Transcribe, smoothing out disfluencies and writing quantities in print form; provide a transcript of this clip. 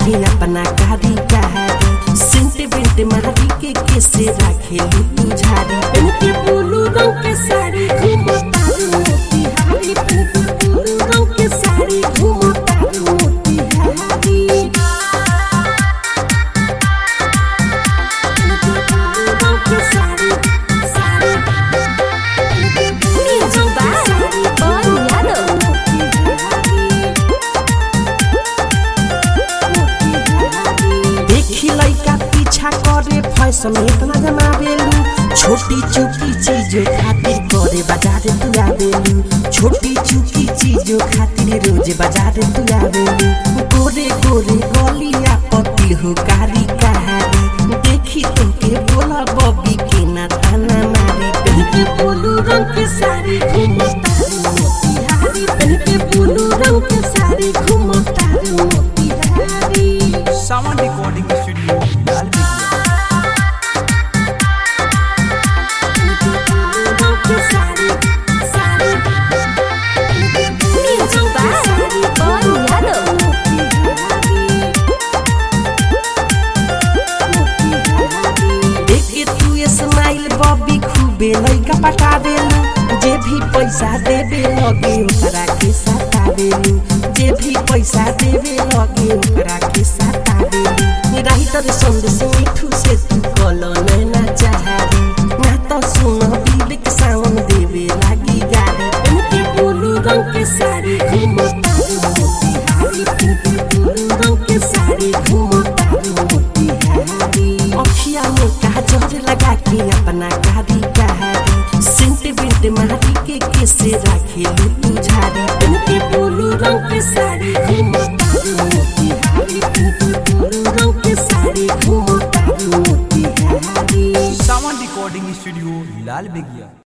के अपना कारी कहारी सेंट बेंट मारी के कैसे रखेली तू झाड़ी पहन के ब्लू रंग के साड़ी घूमो तारू मोतिहारी पहन के ब्लू रंग के साड़ी घूमो तारू मोतिहारी करे फैशन इतना जमावेलू छोटी चुकी चीजों खातिर करे बाजार तू आवेलू छोटी चुकी चीजों खातिर रोज बाजार तू आवेलू गोरे गोरे गलिया पति हो कारी कहारी देखी तुमके बोला बबी के ना ताना मारी पहन के ब्लू रंग के साड़ी घूमो तारू मोतिहारी पहन के ब्लू रंग के साड़ी घूमो तारू Motihari Sawan recording studio Bobby खूबे लइका पटावेलू जे भी पैसा देवे लगे ओकरा के सतावेलू जे भी पैसा देवे लगे ओकरा के सतावेलू राइटर संदेश मिठू से तू कलो नैना चाहारी ना तो सुन बिल के सावन देवे लागी गाड़ी पहन के ब्लू रंग के साड़ी घूमो तारू मोतिहारी पहन के ब्लू रंग के साड़ी घूमो तारू मोतिहारी अखिया में काजल लगा के अपना कारी कहारी सेंट बेंट मारी के कैसे रखेली तू झाड़ी पहन के ब्लू रंग के साड़ी घूमो तारू मोतिहारी पहन के ब्लू रंग के साड़ी घूमो तारू मोतिहारी सावन रिकॉर्डिंग स्टूडियो लाल बेगिया।